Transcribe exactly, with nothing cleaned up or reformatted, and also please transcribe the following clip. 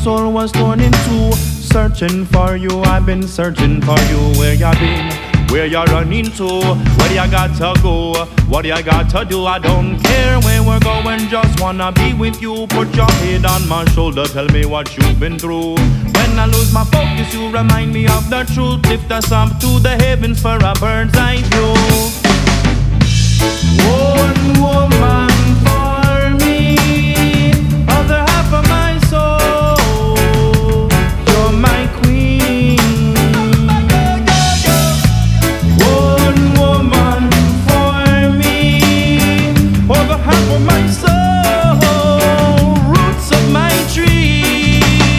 soul was torn in two. Searching for you, I've been searching for you. Where you been? Where you running to? Where you got to go? What you got to do? I don't care where we're going, just wanna be with you. Put your head on my shoulder, tell me what you've been through. When I lose my focus, you remind me of the truth. Lift us up to the heavens for a bird's eye view. One woman